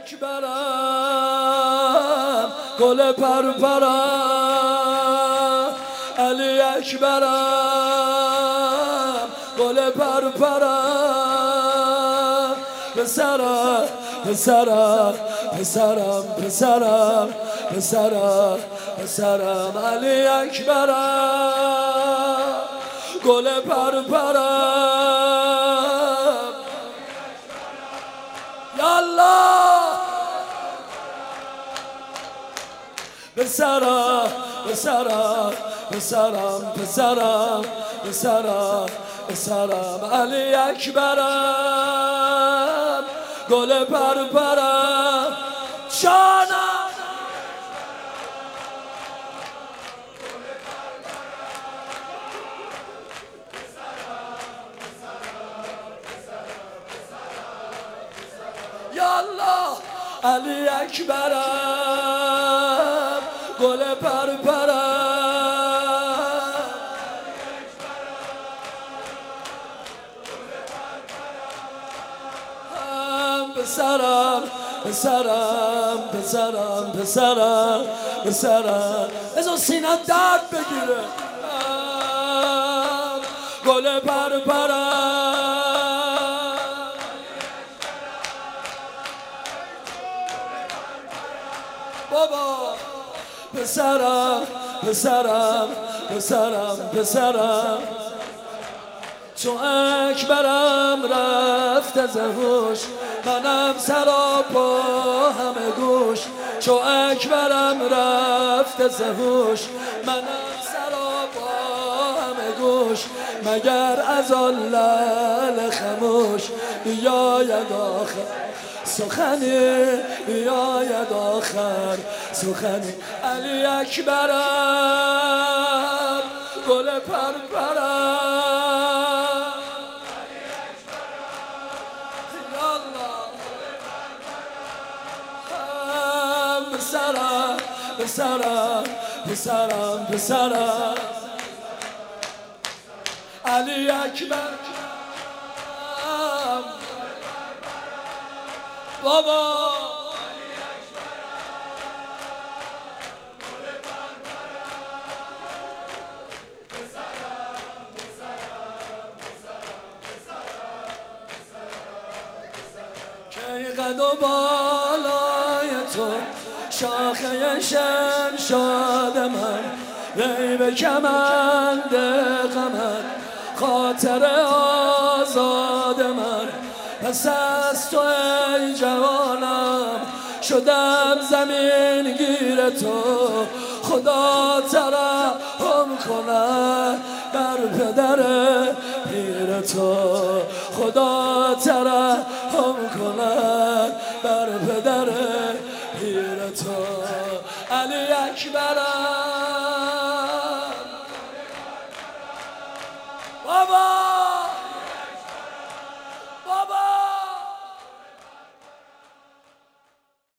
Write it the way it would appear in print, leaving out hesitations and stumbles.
اکبرم گل پرپرم علی اکبرم گل پرپرم پسرم پسرم پسرم پسرم پسرم پسرم علی اکبرم گل پرپرم یالله پسرم پسرم پسرم پسرم پسرم پسرم علی اکبرم گل پرپرم جانم یالله علی اکبرم گل پرپرم پسرم پسرم پسرم پسرم پسرم بذار سینم درد بگیره گل پرپرم بابا پسرم پسرم پسرم پسرم چون اکبرم رفت از هوش منم سراپا همه گوش چون اکبرم رفت از هوش منم سراپا همه گوش مگر از آن لعل خموش بیاید آخر سخنی بیاید آخر سخنی علی اکبرم گل پرپرم پسرم پسرم پسرم پسرم علی اکبرم بابا که قد و بالای تو شاخه شمشاد من ری به کمند غمت خاطر آزاد من پس از تو ای جوانم شدم زمین گیر تو خدا ترحم کند بر پدر پیر تو خدا ترحم کند بر پدر پیر تو علی اکبرم بابا